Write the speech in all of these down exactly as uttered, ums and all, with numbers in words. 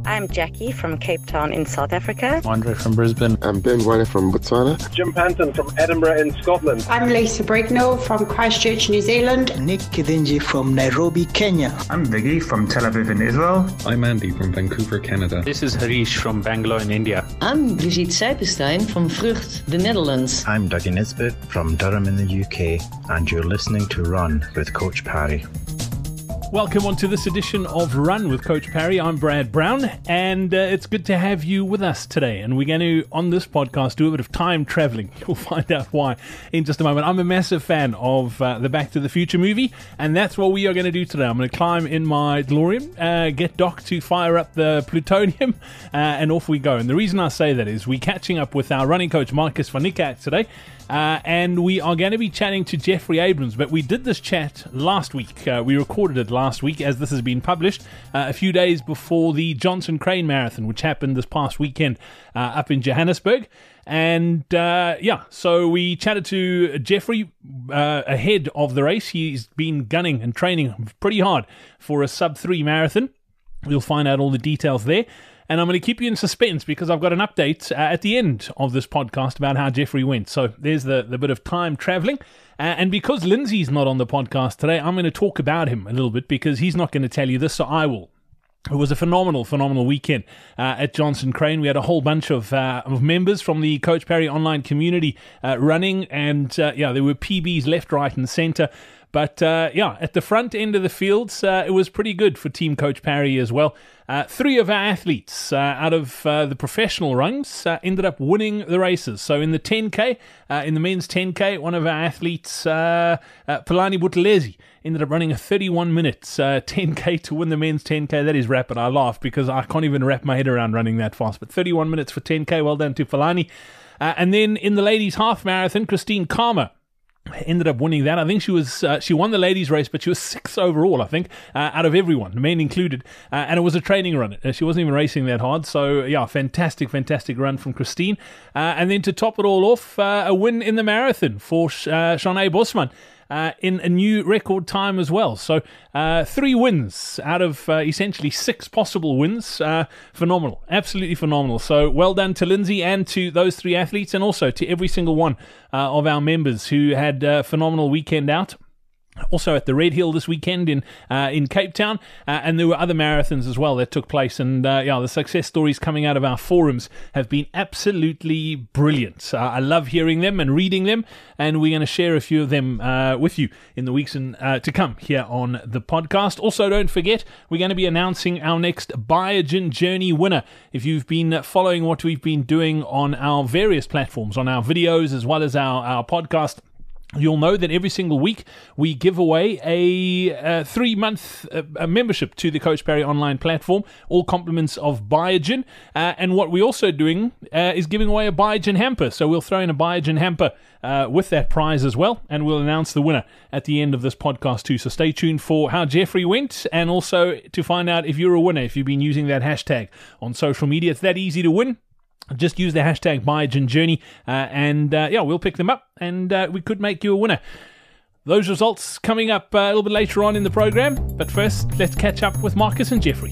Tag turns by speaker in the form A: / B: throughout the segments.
A: I'm Jackie from Cape Town in South Africa.
B: Andre from Brisbane.
C: I'm Ben Wine from Botswana.
D: Jim Panton from Edinburgh in Scotland.
E: I'm Lisa Brignall from Christchurch, New Zealand.
F: Nick Kidinji from Nairobi, Kenya.
G: I'm Viggy from Tel Aviv in Israel.
H: I'm Andy from Vancouver, Canada.
I: This is Harish from Bangalore in India.
J: I'm Brigitte Seipenstein from Vrucht, the Netherlands.
K: I'm Dougie Nisbet from Durham in the U K, and you're listening to Run with Coach Parry.
B: Welcome on to this edition of Run with Coach Parry. I'm Brad Brown, and uh, it's good to have you with us today. And we're going to, on this podcast, do a bit of time traveling. You'll find out why in just a moment. I'm a massive fan of uh, the Back to the Future movie, and that's what we are going to do today. I'm going to climb in my DeLorean, uh, get Doc to fire up the plutonium, uh, and off we go. And the reason I say that is we're catching up with our running coach, Marcus van Niekerk, today. Uh, and we are going to be chatting to Jeffrey Abrams, but we did this chat last week. Uh, we recorded it last week as this has been published uh, a few days before the Johnson Crane Marathon, which happened this past weekend uh, up in Johannesburg. And uh, yeah, so we chatted to Jeffrey uh, ahead of the race. He's been gunning and training pretty hard for a sub three marathon. We'll find out all the details there. And I'm going to keep you in suspense because I've got an update uh, at the end of this podcast about how Jeffrey went. So there's the, the bit of time traveling. Uh, and because Lindsay's not on the podcast today, I'm going to talk about him a little bit because he's not going to tell you this, so I will. It was a phenomenal, phenomenal weekend uh, at Johnson Crane. We had a whole bunch of uh, of members from the Coach Parry online community uh, running. And uh, yeah, there were P Bs left, right and centre. But uh, yeah, at the front end of the fields, uh, it was pretty good for Team Coach Parry as well. Uh, three of our athletes uh, out of uh, the professional rungs uh, ended up winning the races. So in the ten K, uh, in the men's ten K, one of our athletes, uh, uh, Palani Buthelezi, ended up running a thirty-one minutes uh, ten K to win the men's ten K. That is rapid. I laugh because I can't even wrap my head around running that fast. But thirty-one minutes for ten K, well done to Palani. Uh, and then in the ladies' half marathon, Christine Karma ended up winning that. I think she was uh, she won the ladies' race, but she was sixth overall, I think, uh, out of everyone, the men included. Uh, and it was a training run. Uh, she wasn't even racing that hard. So, yeah, fantastic, fantastic run from Christine. Uh, and then to top it all off, uh, a win in the marathon for uh, Shanae Bosman. Uh, in a new record time as well. So uh, three wins out of uh, essentially six possible wins. Uh, phenomenal. Absolutely phenomenal. So well done to Lindsay and to those three athletes and also to every single one uh, of our members who had a phenomenal weekend out. Also at the Red Hill this weekend in uh, in Cape Town, uh, and there were other marathons as well that took place. And uh, yeah, the success stories coming out of our forums have been absolutely brilliant. Uh, I love hearing them and reading them, and we're going to share a few of them uh, with you in the weeks and, uh, to come here on the podcast. Also, don't forget, we're going to be announcing our next Biogen Journey winner. If you've been following what we've been doing on our various platforms, on our videos as well as our, our podcast, you'll know that every single week we give away a, a three-month uh, a membership to the Coach Parry online platform, all compliments of Biogen. Uh, and what we're also doing uh, is giving away a Biogen hamper. So we'll throw in a Biogen hamper uh, with that prize as well, and we'll announce the winner at the end of this podcast too. So stay tuned for how Jeffrey went, and also to find out if you're a winner, if you've been using that hashtag on social media. It's that easy to win. Just use the hashtag Biogen Journey, uh, and uh, yeah, we'll pick them up, and uh, we could make you a winner. Those results coming up uh, a little bit later on in the program, but first, let's catch up with Marcus and Jeffrey.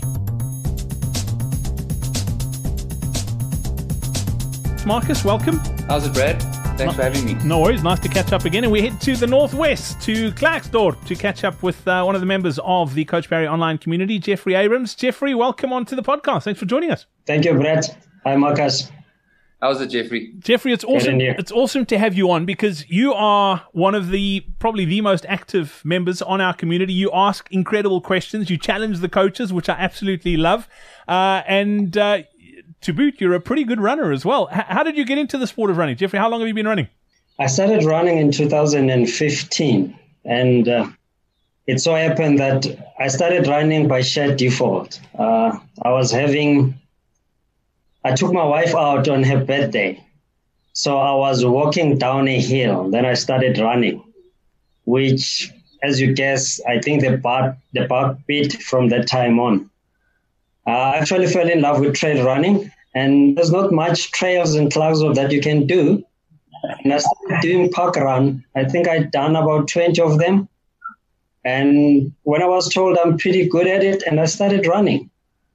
B: Marcus, welcome.
L: How's it, Brad? Thanks no, for having me.
B: No worries, nice to catch up again. And we head to the northwest, to Klerksdorp, to catch up with uh, one of the members of the Coach Parry online community, Jeffrey Abrams. Jeffrey, welcome on to the podcast. Thanks for joining us.
M: Thank you, Brad. Hi, Marcus.
L: How's it, Jeffrey?
B: Jeffrey, it's awesome. It's awesome to have you on because you are one of the probably the most active members on our community. You ask incredible questions. You challenge the coaches, which I absolutely love. Uh, and uh, to boot, you're a pretty good runner as well. H- how did you get into the sport of running, Jeffrey? How long have you been running?
M: I started running in two thousand fifteen, and uh, it so happened that I started running by sheer default. Uh, I was having. I took my wife out on her birthday. So I was walking down a hill. Then I started running, which, as you guess, I think the part, the part beat from that time on. I actually fell in love with trail running, and there's not much trails in Klerksdorp that you can do. And I started doing park run. I think I'd done about twenty of them. And when I was told I'm pretty good at it, and I started running.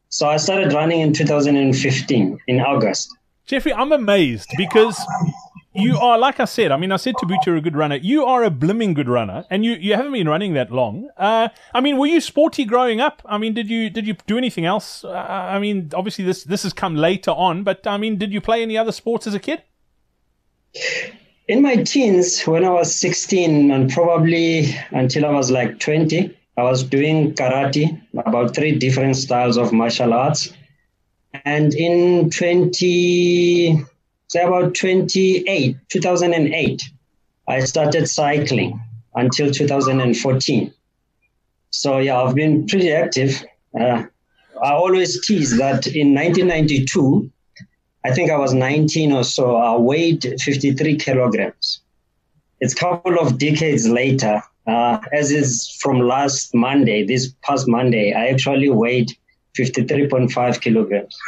M: So I started running in two thousand fifteen, in August.
B: Jeffrey, I'm amazed because you are, like I said, I mean, I said to Boot you're a good runner. You are a blimming good runner, and you, you haven't been running that long. Uh, I mean, were you sporty growing up? I mean, did you did you do anything else? Uh, I mean, obviously this, this has come later on, but I mean, did you play any other sports as a kid?
M: In my teens, when I was sixteen and probably until I was like twenty, I was doing karate, about three different styles of martial arts. And in twenty, say about twenty-eight, two thousand eight, I started cycling until two thousand fourteen. So yeah, I've been pretty active. Uh, I always tease that in nineteen ninety-two, I think I was nineteen or so, I weighed fifty-three kilograms. It's a couple of decades later, uh, as is from last Monday, this past Monday, I actually weighed fifty-three point five kilograms.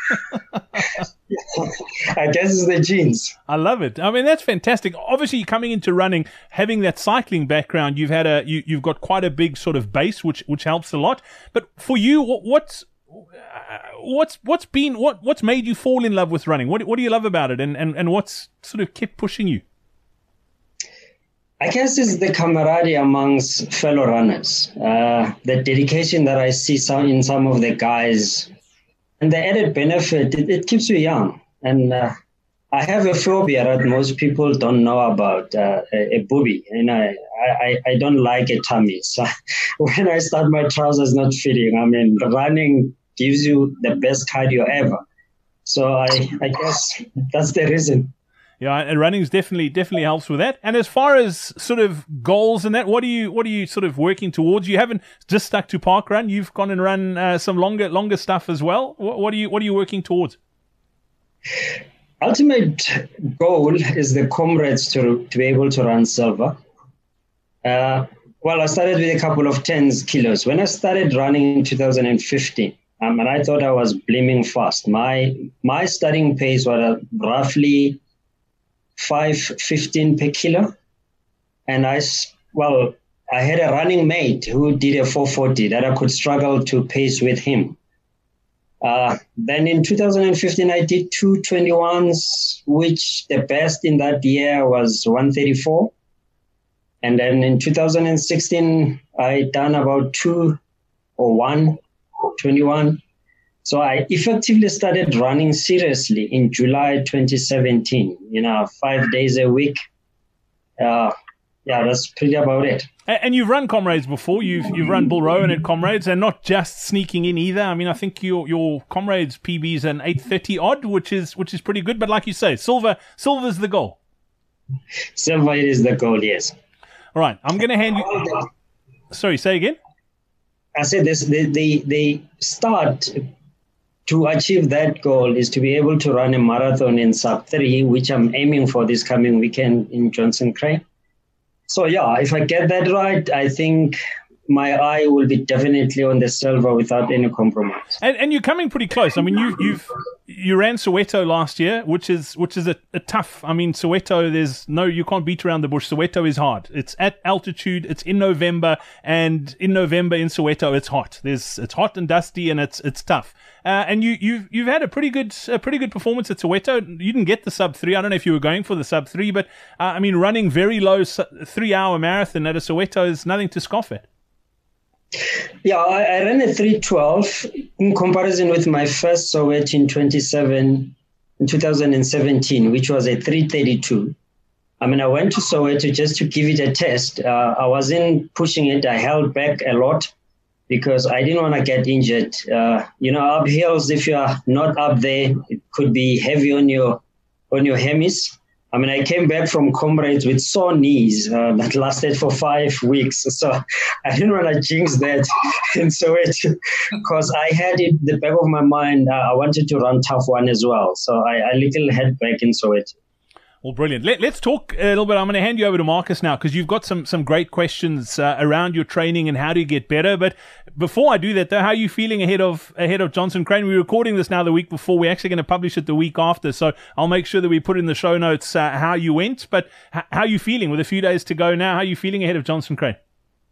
M: I guess it's the genes.
B: I love it. I mean, that's fantastic. Obviously, coming into running, having that cycling background, you've had a you, you've got quite a big sort of base, which which helps a lot. But for you, what, what's what's what's been what what's made you fall in love with running? What what do you love about it, and and and what's sort of kept pushing you?
M: I guess it's the camaraderie amongst fellow runners, uh, the dedication that I see some in some of the guys, and the added benefit, it, it keeps you young. And uh, I have a phobia that most people don't know about, uh, a, a booby. And I, I, I don't like a tummy. So when I start my trousers not fitting, I mean, running gives you the best cardio ever. So I, I guess that's the reason.
B: Yeah, and running's definitely definitely helps with that. And as far as sort of goals and that, what are you what are you sort of working towards? You haven't just stuck to park run. You've gone and run uh, some longer longer stuff as well. What, what are you what are you working towards?
M: Ultimate goal is the comrades to to be able to run silver. Uh, well, I started with a couple of tens kilos. When I started running in two thousand fifteen, um, and I thought I was bleeding fast. My my starting pace was roughly five fifteen per kilo, and I well I had a running mate who did a four forty that I could struggle to pace with him. Uh, then in two thousand fifteen I did two twenty-ones, which the best in that year was one thirty-four, and then in two thousand sixteen I done about two or one twenty-one. So I effectively started running seriously in July twenty seventeen, you know, five days a week. Uh, yeah, that's pretty about it.
B: And you've run Comrades before. You've you've run Bull Rowan at Comrades, and not just sneaking in either. I mean, I think your your Comrades P B is an eight thirty odd, which is which is pretty good. But like you say, silver silver's the goal.
M: Silver is the goal, yes.
B: All right, I'm going to hand you. Sorry, say again.
M: I said this: the the the start to achieve that goal is to be able to run a marathon in sub three, which I'm aiming for this coming weekend in Johnson Crane. So yeah, if I get that right, I think my eye will be definitely on the silver without any compromise.
B: And and you're coming pretty close. I mean, you you've you ran Soweto last year, which is which is a, a tough. I mean, Soweto, there's no you can't beat around the bush. Soweto is hard. It's at altitude. It's in November, and in November in Soweto, it's hot. There's it's hot and dusty, and it's it's tough. Uh, and you you've you've had a pretty good a pretty good performance at Soweto. You didn't get the sub three. I don't know if you were going for the sub three, but uh, I mean, running very low three hour marathon at a Soweto is nothing to scoff at.
M: Yeah, I, I ran a three twelve in comparison with my first Soweto in twenty-seven in two thousand seventeen, which was a three thirty-two. I mean, I went to Soweto just to give it a test. Uh, I wasn't pushing it. I held back a lot because I didn't want to get injured. Uh, you know, up hills, if you are not up there, it could be heavy on your on your hemis. I mean, I came back from Comrades with sore knees uh, that lasted for five weeks. So I didn't want to jinx that in Soweto because I had it in the back of my mind. Uh, I wanted to run tough one as well. So I, I little head back in Soweto.
B: Well, brilliant. Let, let's talk a little bit. I'm going to hand you over to Marcus now because you've got some, some great questions uh, around your training and how do you get better. But before I do that, though, how are you feeling ahead of ahead of Johnson Crane? We're recording this now the week before. We're actually going to publish it the week after. So I'll make sure that we put in the show notes uh, how you went. But h- how are you feeling with a few days to go now? How are you feeling ahead of Johnson Crane?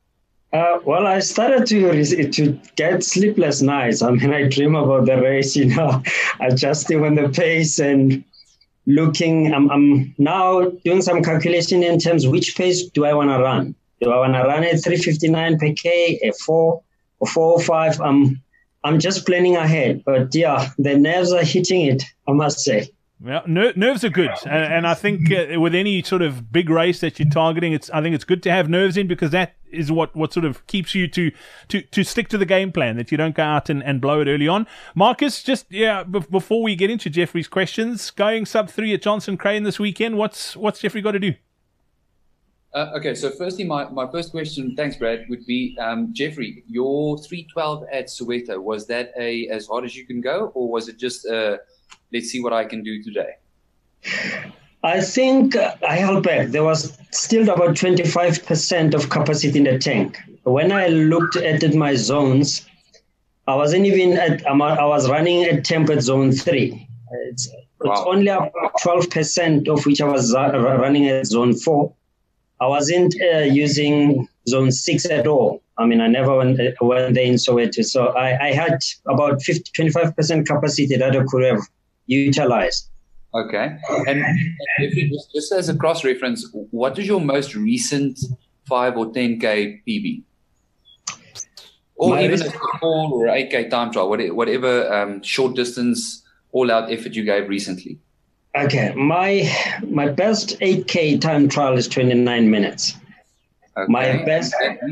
M: Uh, well, I started to to get sleepless nights. I mean, I dream about the race, you know, adjusting on the pace and looking. I'm, I'm now doing some calculation in terms of which pace do I want to run. Do I want to run at three fifty-nine per K, a four, or four oh five? I'm, I'm just planning ahead. But yeah, the nerves are hitting it, I must say.
B: Well, ner- nerves are good, and, and I think uh, with any sort of big race that you're targeting, it's I think it's good to have nerves in, because that is what, what sort of keeps you to, to, to stick to the game plan, that you don't go out and, and blow it early on. Marcus, just yeah, b- before we get into Jeffrey's questions, going sub three at Johnson Crane this weekend, what's what's Jeffrey got to do?
L: Uh, okay, so firstly, my, my first question, thanks, Brad, would be um, Jeffrey, your three twelve at Soweto, was that a as hard as you can go, or was it just uh, let's see what I can do today?
M: I think uh, I held back. There was still about twenty-five percent of capacity in the tank. When I looked at my zones, I wasn't even at, I was running at tempered zone three. It's, it's wow. only about twelve percent of which I was running at zone four. I wasn't uh, using zone six at all. I mean, I never went, uh, went there in Soweto. So I, I had about fifty, twenty-five percent capacity that I could have utilized.
L: Okay. And if you just, just as a cross-reference, what is your most recent five or ten K P B? Or My even recent- a four or eight K time trial, whatever um, short distance, all-out effort you gave recently.
M: Okay, my my best eight K time trial is twenty-nine minutes.
L: Okay.
M: My best,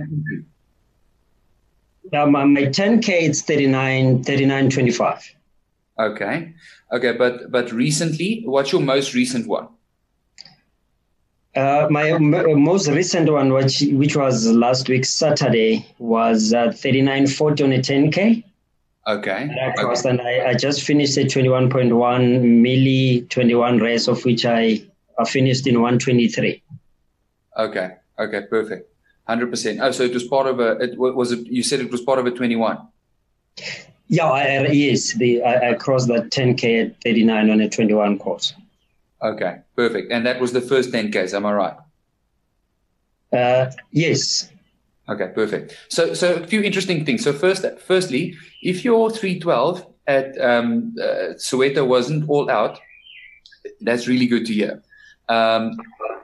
M: uh, my, my ten K is thirty-nine, thirty-nine twenty-five.
L: Okay, okay, but but recently, what's your most recent one?
M: Uh, my m- most recent one, which which was last week Saturday, was uh, thirty-nine forty on a ten K.
L: Okay.
M: Crossed, and I, I just finished a twenty-one point one milli twenty-one race, of which I, I finished in one twenty-three.
L: Okay. Okay. Perfect. one hundred percent. Oh, so it was part of a, it was it, you said it was part of a twenty-one?
M: Yeah, I, yes. The, I, I crossed that ten K at thirty-nine on a twenty-one course.
L: Okay. Perfect. And that was the first ten Ks, am I right?
M: Uh, yes.
L: Okay, perfect. So, so a few interesting things. So, first, firstly, if your three twelve at um, uh, Soweto wasn't all out, that's really good to hear. Um,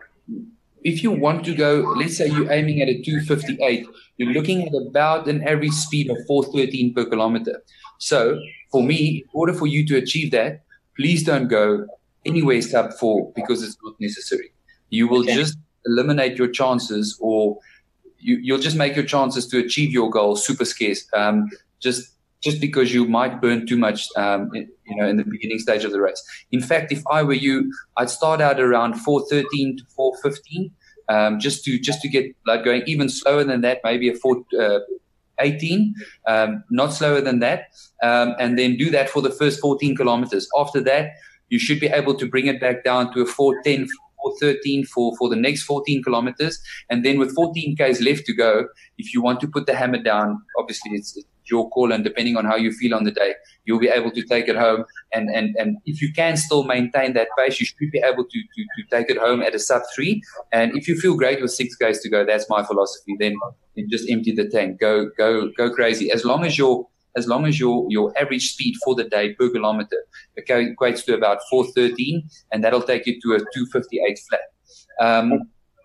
L: if you want to go, let's say you're aiming at a two fifty-eight, you're looking at about an average speed of four thirteen per kilometer. So, for me, in order for you to achieve that, please don't go anywhere sub four, because it's not necessary. You will okay. just eliminate your chances, or You, you'll just make your chances to achieve your goal super scarce, um, just just because you might burn too much, um, in, you know, in the beginning stage of the race. In fact, if I were you, I'd start out around four thirteen to four fifteen, um, just to just to get blood going. Even slower than that, maybe a four eighteen, um, not slower than that, um, and then do that for the first fourteen kilometers. After that, you should be able to bring it back down to a four ten. four thirteen for, for the next fourteen kilometers. And then with fourteen Ks left to go, if you want to put the hammer down, obviously it's, it's your call, and depending on how you feel on the day, you'll be able to take it home. And, and, and if you can still maintain that pace, you should be able to, to, to take it home at a sub three. And if you feel great with six Ks to go, that's my philosophy. Then, then just empty the tank. Go, go, go crazy. As long as you're, as long as your, your average speed for the day per kilometer equates to about four thirteen, and that'll take you to a two fifty-eight flat. Um,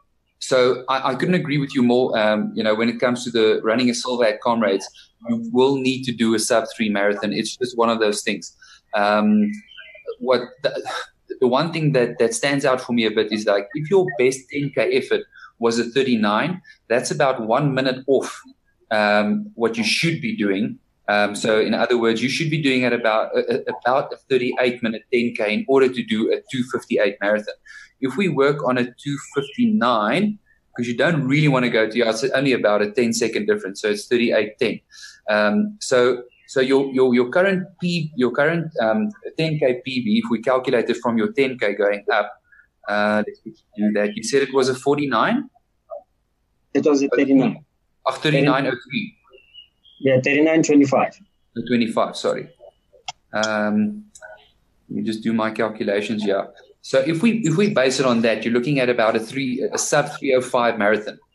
L: so I, I couldn't agree with you more. Um, you know, when it comes to the running a silver at Comrades, you will need to do a sub three marathon. It's just one of those things. Um, what the, the one thing that, that stands out for me a bit is, like, if your best ten K effort was a thirty-nine, that's about one minute off um, what you should be doing. Um, so in other words, you should be doing at about uh, about a thirty-eight minute ten K in order to do a two fifty-eight marathon. If we work on a two fifty-nine, because you don't really want to go to, it's only about a ten second difference, so it's thirty-eight ten. Um, so so your your your current P your current um, ten K P B, if we calculate it from your ten K going up, uh, let's do that. You said it was a forty-nine.
M: It was a thirty-nine.
L: Oh, thirty-nine oh three.
M: Yeah, thirty-nine twenty-five.
L: twenty-five, sorry. Um, let me just do my calculations here. So if we if we base it on that, you're looking at about a three a sub three oh five marathon.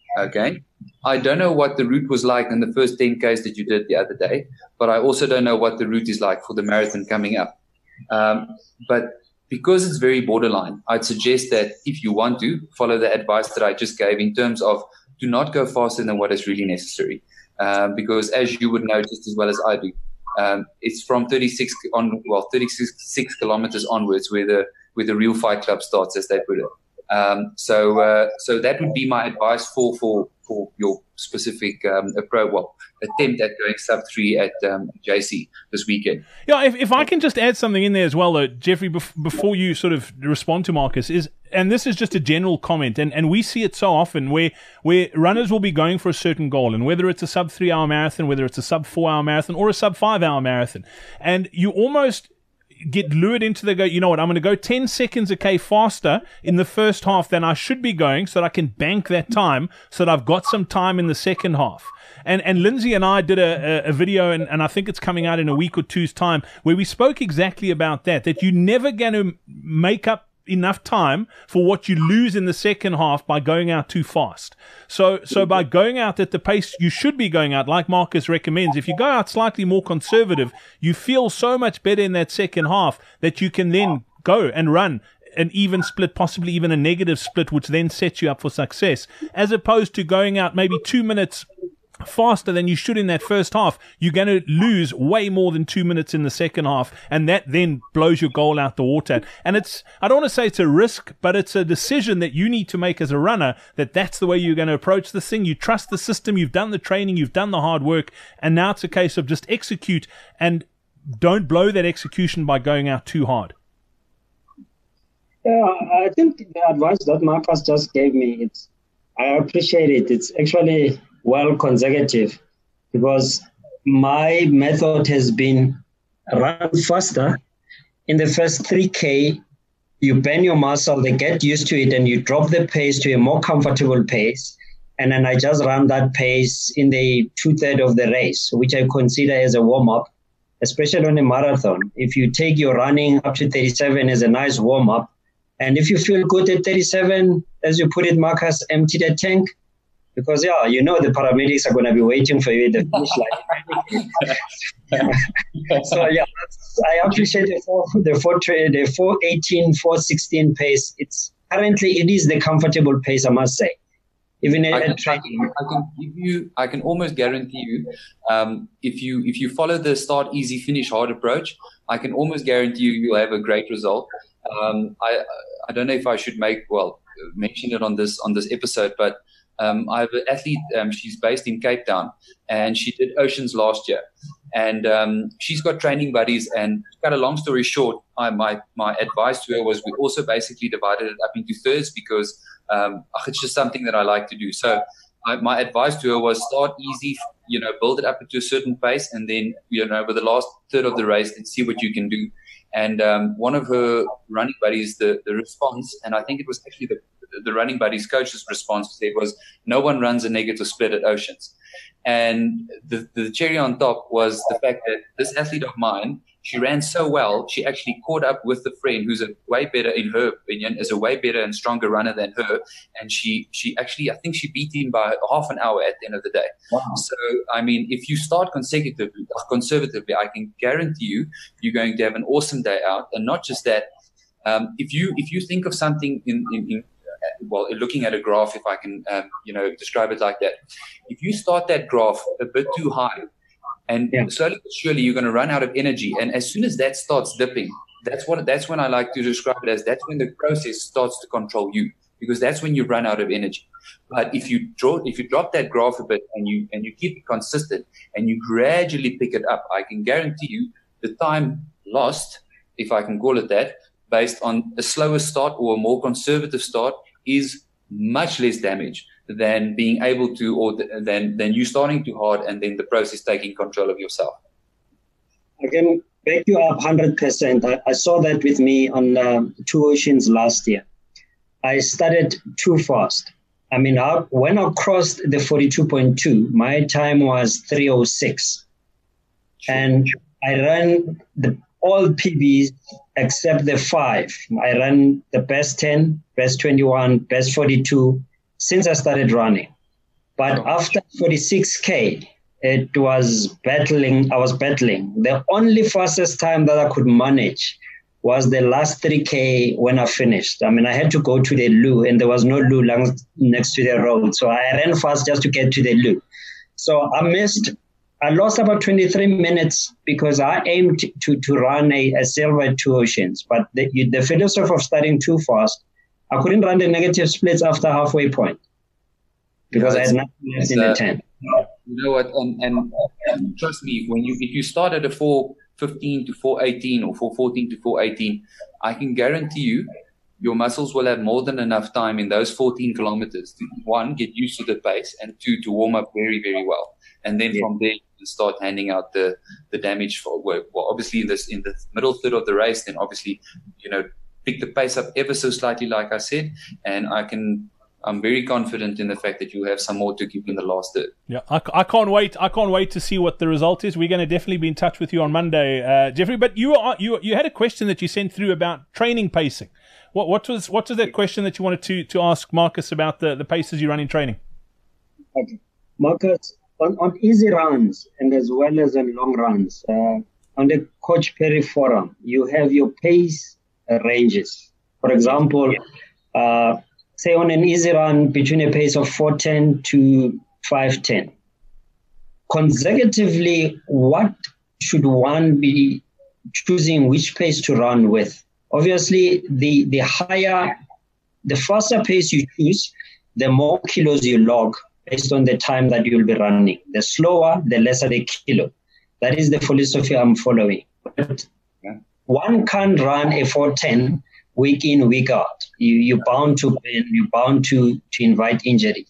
L: Okay. I don't know what the route was like in the first ten Ks that you did the other day, but I also don't know what the route is like for the marathon coming up. Um, but because it's very borderline, I'd suggest that if you want to follow the advice that I just gave in terms of do not go faster than what is really necessary. Um, because as you would know just as well as I do, um, it's from thirty-six on, well, thirty-six kilometers onwards where the, where the real fight club starts, as they put it. Um, so, uh, so that would be my advice for, for, for your specific, um, approach, well, attempt at going sub three at, um, J C this weekend.
B: Yeah. If, if I can just add something in there as well, though, Jeffrey, bef- before you sort of respond to Marcus is, and this is just a general comment, and, and we see it so often where, where runners will be going for a certain goal, and whether it's a sub three hour marathon, whether it's a sub four hour marathon or a sub five hour marathon, and you almost get lured into the go, you know what, I'm going to go ten seconds a K faster in the first half than I should be going so that I can bank that time so that I've got some time in the second half. And and Lindsay and I did a, a, a video, and, and I think it's coming out in a week or two's time, where we spoke exactly about that, that you're never going to make up enough time for what you lose in the second half by going out too fast. So so by going out at the pace you should be going out, like Marcus recommends, if you go out slightly more conservative, you feel so much better in that second half that you can then go and run an even split, possibly even a negative split, which then sets you up for success, as opposed to going out maybe two minutes faster than you should in that first half. You're going to lose way more than two minutes in the second half, and that then blows your goal out the water. And it's, I don't want to say it's a risk, but it's a decision that you need to make as a runner, that that's the way you're going to approach this thing. You trust the system, you've done the training, you've done the hard work, and now it's a case of just execute, and don't blow that execution by going out too hard.
M: Yeah, I think the advice that Marcus just gave me, it's, I appreciate it. It's actually well consecutive, because my method has been run faster. In the first three K, you burn your muscle, they get used to it, and you drop the pace to a more comfortable pace. And then I just run that pace in the two-thirds of the race, which I consider as a warm-up, especially on a marathon. If you take your running up to thirty-seven as a nice warm-up, and if you feel good at thirty-seven, as you put it, Marcus, empty the tank. Because, yeah, you know the paramedics are going to be waiting for you at the finish line. So, yeah, that's, I appreciate the four, the four, the four eighteen, four sixteen pace. It's currently, it is the comfortable pace, I must say. Even
L: I can,
M: at training.
L: I can give you, I can almost guarantee you, um, if you if you follow the start easy, finish hard approach, I can almost guarantee you you'll have a great result. Um, I I don't know if I should make well mention it on this on this episode, but Um, I have an athlete, um, she's based in Cape Town, and she did Oceans last year. And um, she's got training buddies, and to cut a long story short, I, my, my advice to her was we also basically divided it up into thirds because um, it's just something that I like to do. So I, my advice to her was start easy, you know, build it up to a certain pace, and then, you know, with the last third of the race, and see what you can do. And um, one of her running buddies, the, the response, and I think it was actually the the running buddy's coach's response said was, no one runs a negative split at Oceans. And the, the cherry on top was the fact that this athlete of mine, she ran so well, she actually caught up with the friend who's a way better, in her opinion, is a way better and stronger runner than her. And she, she actually, I think she beat him by half an hour at the end of the day. Wow. So, I mean, if you start consecutively, conservatively, I can guarantee you, you're going to have an awesome day out. And not just that, um, if you, if you think of something in, in, in well, looking at a graph, if I can, um, you know, describe it like that. If you start that graph a bit too high, and yeah. slowly but surely you're going to run out of energy. And as soon as that starts dipping, that's what that's when I like to describe it as. That's when the process starts to control you, because that's when you run out of energy. But if you draw, if you drop that graph a bit and you and you keep it consistent and you gradually pick it up, I can guarantee you the time lost, if I can call it that, based on a slower start or a more conservative start, is much less damage than being able to, or th- than than you starting too hard and then the process taking control of yourself.
M: I can back you up one hundred percent. I, I saw that with me on uh, Two Oceans last year. I started too fast. I mean, I, when I crossed the forty-two point two, my time was three oh six. Sure. And I ran the all P Bs except the five. I ran the best ten, best twenty-one, best forty-two since I started running. But
L: Sure.
M: after forty-six K, it was battling. I was battling. The only fastest time that I could manage was the last three K when I finished. I mean, I had to go to the loo, and there was no loo long, next to the road. So I ran fast just to get to the loo. So I missed, I lost about twenty-three minutes because I aimed to, to run a, a silver at Two Oceans. But the, the philosophy of starting too fast, I couldn't run the negative splits after halfway point because
L: Yeah,
M: I had nothing left in the
L: uh,
M: tank.
L: You know what? And, and, and trust me, when you if you start at a four fifteen to four eighteen or four fourteen to four eighteen, I can guarantee you, your muscles will have more than enough time in those fourteen kilometers to, one, get used to the pace, and two, to warm up very, very well. And then
M: Yeah.
L: from there, you can start handing out the, the damage for work. Well, obviously, in this in the middle third of the race, then obviously, you know, pick the pace up ever so slightly, like I said, and I can. I'm very confident in the fact that you have some more to give in the last third.
B: Yeah, I, I can't wait. I can't wait to see what the result is. We're going to definitely be in touch with you on Monday, uh, Jeffrey. But you are you you had a question that you sent through about training pacing. What what was what was that question that you wanted to to ask Marcus about the, the paces you run in training?
M: Okay. Marcus, on, on easy runs and as well as on long runs, uh, on the Coach Perry forum, you have your pace uh, ranges. For example, uh, say on an easy run between a pace of four ten to five ten. Consecutively, what should one be choosing which pace to run with? Obviously, the, the higher, the faster pace you choose, the more kilos you log based on the time that you'll be running. The slower, the lesser the kilo. That is the philosophy I'm following. But one can't run a four ten week in, week out. You, you're bound to pain, you're bound to, to invite injury.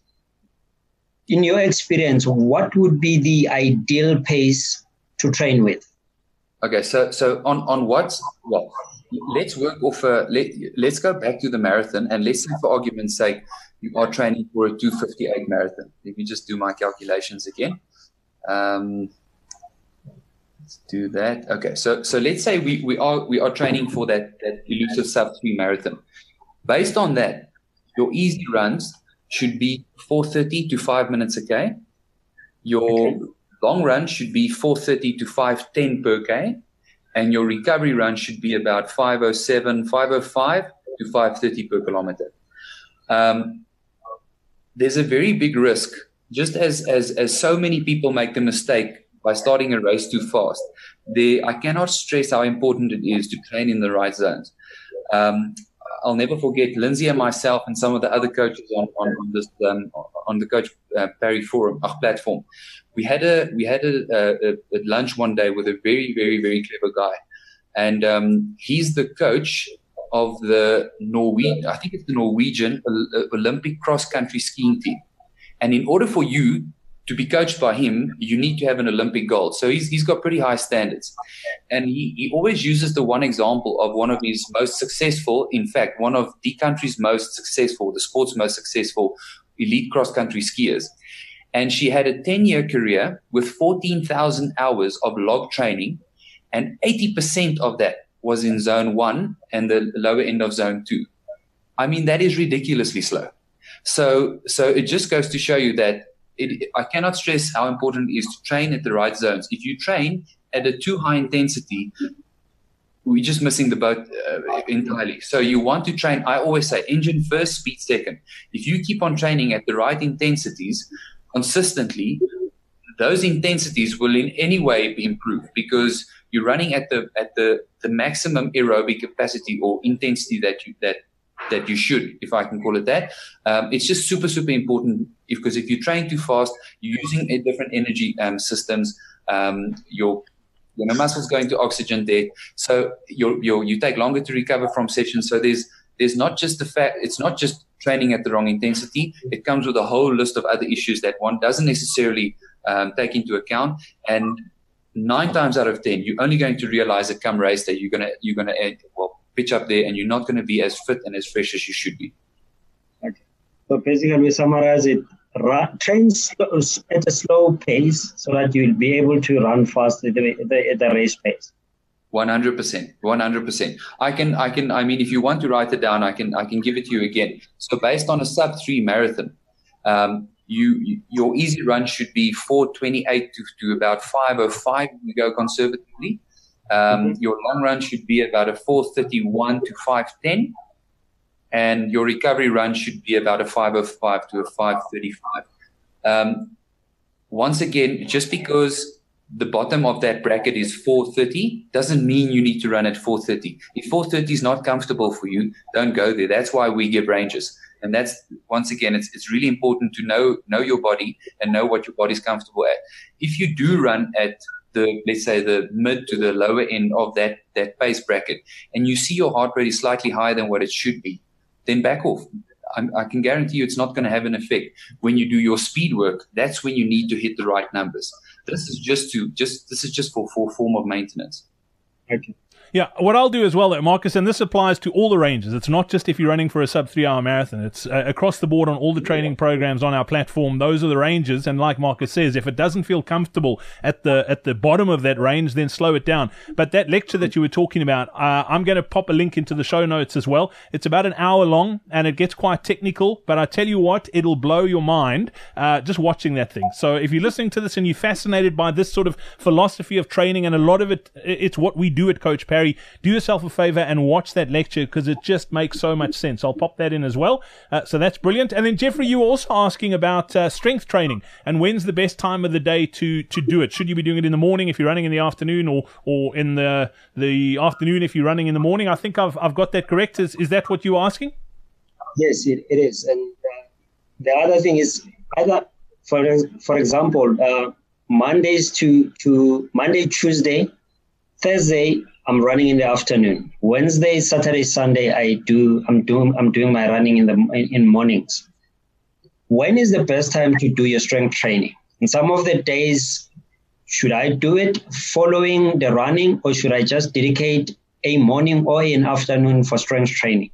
M: In your experience, what would be the ideal pace to train with?
L: Okay, so so on on what? Well, let's work off a. Let, let's go back to the marathon, and let's say, for argument's sake, you are training for a two fifty-eight marathon. Let me just do my calculations again. Um, let's do that. Okay, so so let's say we, we are we are training for that that elusive sub three marathon. Based on that, your easy runs should be four thirty to five minutes a K. Your okay. long run should be four thirty to five ten per K. And your recovery run should be about five oh seven, five oh five to five thirty per kilometer. Um, there's a very big risk, just as, as, as so many people make the mistake by starting a race too fast. They, I cannot stress how important it is to train in the right zones. Um, I'll never forget Lindsay and myself and some of the other coaches on, on, on this um, on the Coach uh, Perry forum uh, platform. We had a we had a, a, a lunch one day with a very very very clever guy, and um, he's the coach of the Norwegian. I think it's the Norwegian Olympic cross country skiing team. And in order for you to be coached by him, you need to have an Olympic gold. So he's he's got pretty high standards, and he he always uses the one example of one of his most successful, in fact, one of the country's most successful, the sport's most successful elite cross country skiers. And she had a ten-year career with fourteen thousand hours of log training, and eighty percent of that was in zone one and the lower end of zone two. I mean, that is ridiculously slow. So, so it just goes to show you that it, I cannot stress how important it is to train at the right zones. If you train at a too high intensity, we're just missing the boat uh, entirely. So you want to train, I always say, engine first, speed second. If you keep on training at the right intensities, consistently, those intensities will in any way be improved because you're running at the at the, the maximum aerobic capacity or intensity that you that that you should, if I can call it that. Um, it's just super super important if, because if you train too fast, you're using a different energy um, systems. Um, your you know muscles going to oxygen there, so you you you take longer to recover from sessions. So there's there's not just the fact it's not just training at the wrong intensity. It comes with a whole list of other issues that one doesn't necessarily um, take into account. And nine times out of ten, you're only going to realize that come race day, you're gonna you're gonna well pitch up there, and you're not going to be as fit and as fresh as you should be.
M: Okay. So basically, we summarize it: run, train slow, at a slow pace so that you'll be able to run fast at the, the, the race pace.
L: One hundred percent, one hundred percent. I can, I can. I mean, if you want to write it down, I can, I can give it to you again. So, based on a sub three marathon, um, you, you your easy run should be four twenty-eight to, to about five oh five. We go conservatively. Um, mm-hmm. Your long run should be about a four thirty-one to five ten, and your recovery run should be about a five oh five to a five thirty-five. Um, once again, just because the bottom of that bracket is four thirty doesn't mean you need to run at four thirty. If four thirty is not comfortable for you, don't go there. That's why we give ranges. And that's, once again, it's it's really important to know know your body and know what your body's comfortable at. If you do run at the, let's say, the mid to the lower end of that, that pace bracket, and you see your heart rate is slightly higher than what it should be, then back off. I'm, I can guarantee you it's not going to have an effect. When you do your speed work, that's when you need to hit the right numbers. This is just to just this is just for for form of maintenance.
M: Okay.
B: Yeah, what I'll do as well, Marcus, and this applies to all the ranges. It's not just if you're running for a sub three hour marathon. It's uh, across the board on all the training programs on our platform. Those are the ranges. And like Marcus says, if it doesn't feel comfortable at the at the bottom of that range, then slow it down. But that lecture that you were talking about, uh, I'm going to pop a link into the show notes as well. It's about an hour long and it gets quite technical. But I tell you what, it'll blow your mind uh, just watching that thing. So if you're listening to this and you're fascinated by this sort of philosophy of training, and a lot of it, it's what we do at Coach Parry, do yourself a favor and watch that lecture because it just makes so much sense. I'll pop that in as well. Uh, so that's brilliant. And then, Jeffrey, you were also asking about uh, strength training and when's the best time of the day to, to do it. Should you be doing it in the morning if you're running in the afternoon, or or in the the afternoon if you're running in the morning? I think I've I've got that correct. Is is that what you were asking?
M: Yes, it, it is. And uh, the other thing is, either for for example, uh, Mondays to to Monday, Tuesday, Thursday, I'm running in the afternoon. Wednesday, Saturday, Sunday, I do. I'm doing. I'm doing my running in the in mornings. When is the best time to do your strength training? And some of the days, should I do it following the running, or should I just dedicate a morning or an afternoon for strength training?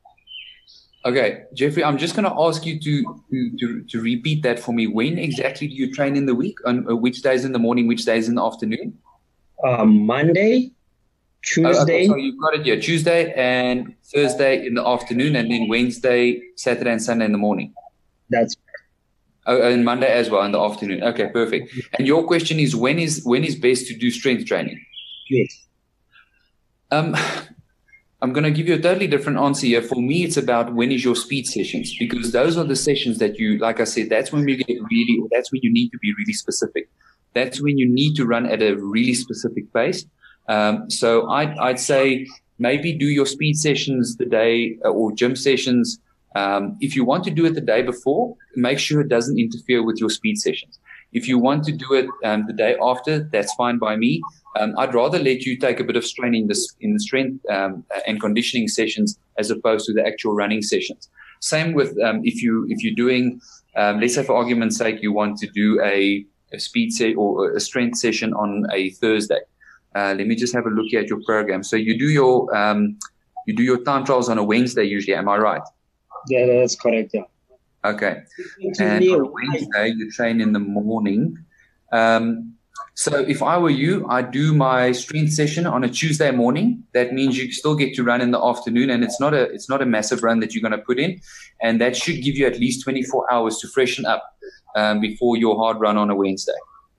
L: Okay, Jeffrey, I'm just going to ask you to, to to repeat that for me. When exactly do you train in the week? On uh, which days in the morning? Which days in the afternoon?
M: Um, Monday. Tuesday.
L: Oh, okay, so you've got it here. Tuesday and Thursday in the afternoon, and then Wednesday, Saturday, and Sunday in the morning.
M: That's
L: oh, and Monday as well in the afternoon. Okay, perfect. And your question is when is when is best to do strength training?
M: Yes.
L: Um, I'm going to give you a totally different answer here. For me, it's about when is your speed sessions, because those are the sessions that you, like I said, that's when we get really, that's when you need to be really specific. That's when you need to run at a really specific pace. Um, so I'd, I'd say maybe do your speed sessions the day uh, or gym sessions. Um, if you want to do it the day before, make sure it doesn't interfere with your speed sessions. If you want to do it um, the day after, that's fine by me. Um, I'd rather let you take a bit of strain in the, in the strength um, and conditioning sessions as opposed to the actual running sessions. Same with um, if you if you're doing, um, let's say for argument's sake, you want to do a, a speed set or a strength session on a Thursday. Uh, let me just have a look at your program. So you do your um, you do your time trials on a Wednesday usually. Am I right?
M: Yeah, that's correct. Yeah.
L: Okay. And on a Wednesday you train in the morning. Um, so if I were you, I'd do my strength session on a Tuesday morning. That means you still get to run in the afternoon, and it's not a it's not a massive run that you're going to put in, and that should give you at least twenty-four hours to freshen up um, before your hard run on a Wednesday.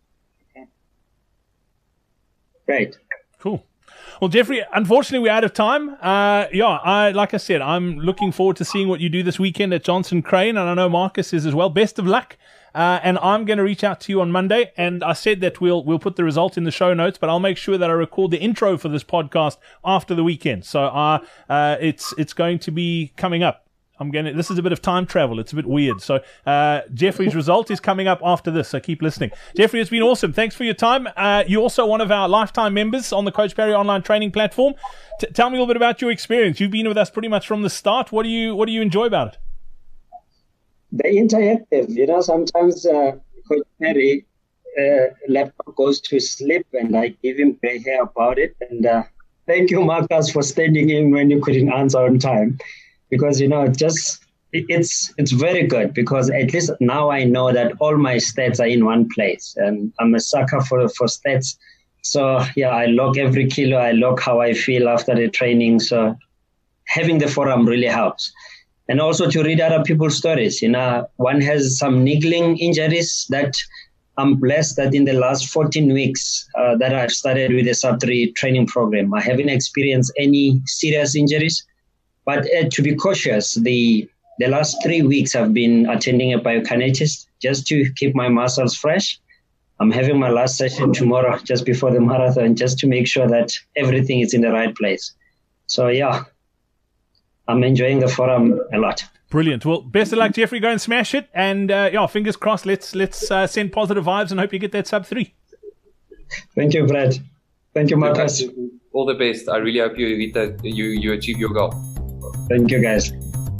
M: Right.
B: Cool. Well, Jeffrey, unfortunately, we're out of time. Uh, yeah, I like I said, I'm looking forward to seeing what you do this weekend at Johnson Crane, and I know Marcus is as well. Best of luck. Uh, and I'm going to reach out to you on Monday. And I said that we'll we'll put the result in the show notes, but I'll make sure that I record the intro for this podcast after the weekend. So uh, uh, it's it's going to be coming up. I'm going to, this is a bit of time travel. It's a bit weird. So, uh, Jeffrey's result is coming up after this. So keep listening. Jeffrey, it's been awesome. Thanks for your time. Uh, you're also one of our lifetime members on the Coach Parry online training platform. T- tell me a little bit about your experience. You've been with us pretty much from the start. What do you, what do you enjoy about it?
M: The interactive, you know, sometimes, uh, Coach Parry, uh, laptop goes to sleep and I give him gray hair about it. And, uh, thank you, Marcus, for standing in when you couldn't answer on time. Because, you know, just it's it's very good because at least now I know that all my stats are in one place, and I'm a sucker for, for stats. So, yeah, I log every kilo. I log how I feel after the training. So having the forum really helps. and also to read other people's stories. You know, one has some niggling injuries that I'm blessed that in the last fourteen weeks uh, that I've started with the sub three training program, I haven't experienced any serious injuries. But uh, to be cautious, the the last three weeks I've been attending a biokinetist just to keep my muscles fresh. I'm having my last session tomorrow just before the marathon, just to make sure that everything is in the right place. So, yeah, I'm enjoying the forum a lot.
B: Brilliant. Well, best of luck, Jeffrey. Go and smash it. And, uh, yeah, fingers crossed. Let's let's uh, send positive vibes and hope you get that sub three.
M: Thank you, Brad. Thank you, Marcus.
L: All the best. I really hope you, you, you achieve your goal.
M: Thank you, guys.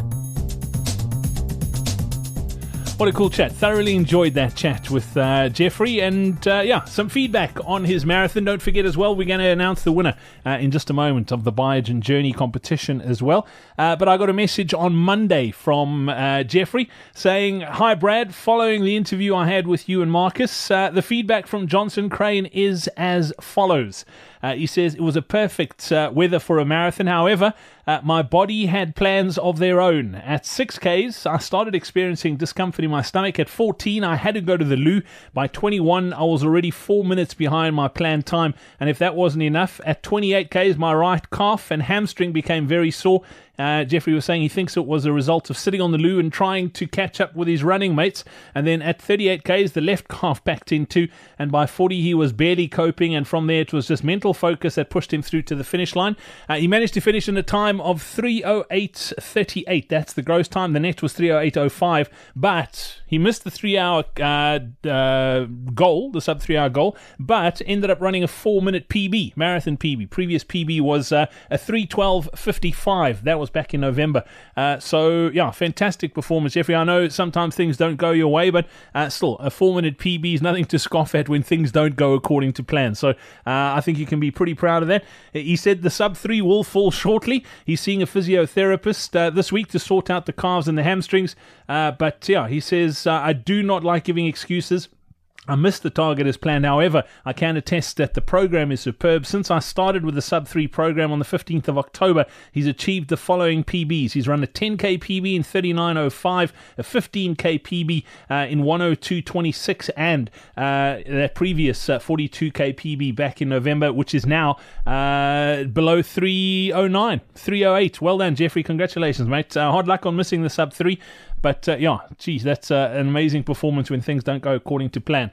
B: What a cool chat. Thoroughly enjoyed that chat with uh, Jeffrey. And uh, yeah, some feedback on his marathon. Don't forget as well, we're going to announce the winner uh, in just a moment of the Biogen Journey competition as well. Uh, but I got a message on Monday from uh, Jeffrey saying, "Hi Brad, following the interview I had with you and Marcus, uh, the feedback from Johnson Crane is as follows." Uh, he says, "It was a perfect uh, weather for a marathon. However, uh, my body had plans of their own. At six Ks, I started experiencing discomfort in my stomach. At fourteen, I had to go to the loo. By twenty-one, I was already four minutes behind my planned time. And if that wasn't enough, at twenty-eight Ks, my right calf and hamstring became very sore. Uh, Jeffrey was saying he thinks it was a result of sitting on the loo and trying to catch up with his running mates. And then at thirty-eight Ks, the left calf backed into, and by forty, he was barely coping. And from there, it was just mental focus that pushed him through to the finish line. Uh, he managed to finish in a time of three oh eight thirty-eight. That's the gross time. The net was three oh eight oh five. But he missed the three-hour uh, uh, goal, the sub-three-hour goal, but ended up running a four-minute P B, marathon P B. Previous P B was uh, a three twelve fifty-five. That was back in November. Uh, so, yeah, fantastic performance, Jeffrey. I know sometimes things don't go your way, but uh, still, a four-minute P B is nothing to scoff at when things don't go according to plan. So, uh, I think you can be pretty proud of that. He said the sub-three will fall shortly. He's seeing a physiotherapist uh, this week to sort out the calves and the hamstrings. Uh, but, yeah, he says, uh, I do not like giving excuses. I missed the target as planned. However, I can attest that the program is superb. Since I started with the sub three program on the fifteenth of October, he's achieved the following P Bs. He's run a ten K P B in thirty-nine oh five, a fifteen K P B uh, in one oh two twenty-six, and uh, that previous uh, forty-two K P B back in November, which is now uh, below three oh nine, three oh eight. Well done, Jeffrey. Congratulations, mate. Uh, hard luck on missing the sub three. But, uh, yeah, geez, that's uh, an amazing performance when things don't go according to plan.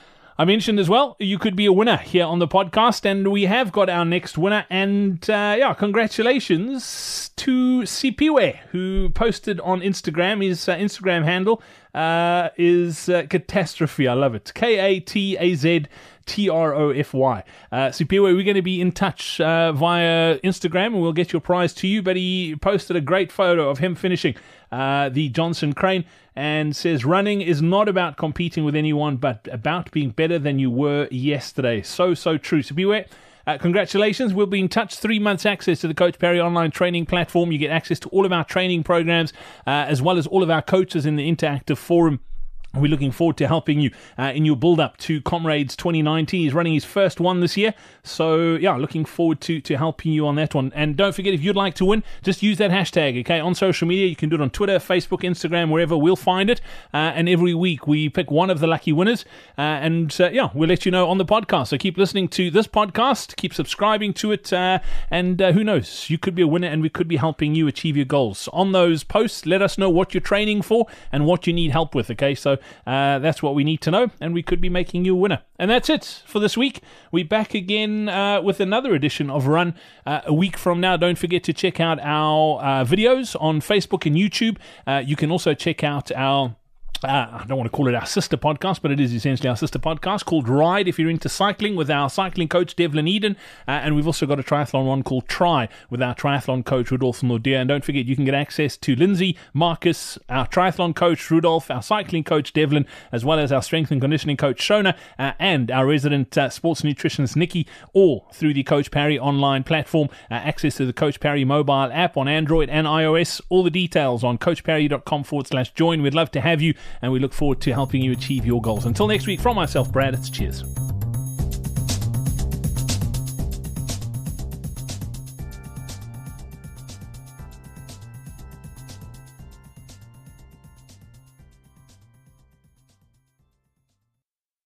B: I mentioned as well, you could be a winner here on the podcast, and we have got our next winner. And, uh, yeah, congratulations to Sipiwe, who posted on Instagram. His uh, Instagram handle uh, is uh, Catastrophe. I love it. K A T A Z T R O F Y. Uh, Sipiwe, we're going to be in touch uh, via Instagram, and we'll get your prize to you. But he posted a great photo of him finishing uh, the Johnson Crane and says, running is not about competing with anyone, but about being better than you were yesterday. So, so true. Sipiwe, Uh, congratulations. We'll be in touch. Three months access to the Coach Parry online training platform. You get access to all of our training programs, uh, as well as all of our coaches in the interactive forum. We're looking forward to helping you uh, in your build-up to Comrades twenty nineteen. He's running his first one this year. So, yeah, looking forward to, to helping you on that one. And don't forget, if you'd like to win, just use that hashtag, okay? On social media, you can do it on Twitter, Facebook, Instagram, wherever. We'll find it. Uh, and every week, we pick one of the lucky winners. Uh, and, uh, yeah, we'll let you know on the podcast. So keep listening to this podcast. Keep subscribing to it. Uh, and uh, who knows? You could be a winner, and we could be helping you achieve your goals. On those posts, let us know what you're training for and what you need help with, okay? So, Uh, that's what we need to know, and we could be making you a winner. And that's it for this week. We're back again uh, with another edition of Run uh, a week from now. Don't forget to check out our uh, videos on Facebook and YouTube. Uh, you can also check out our Uh, I don't want to call it our sister podcast, but it is essentially our sister podcast called Ride if you're into cycling, with our cycling coach Devlin Eden, uh, and we've also got a triathlon one called Try with our triathlon coach Rudolf Nordia. And don't forget, you can get access to Lindsay, Marcus, our triathlon coach Rudolf, our cycling coach Devlin, as well as our strength and conditioning coach Shona, uh, and our resident uh, sports nutritionist Nikki, all through the Coach Parry online platform. Uh, access to the Coach Parry mobile app on Android and iOS. All the details on coachparry.com forward slash join. We'd love to have you, and we look forward to helping you achieve your goals. Until next week, from myself, Brad, it's cheers.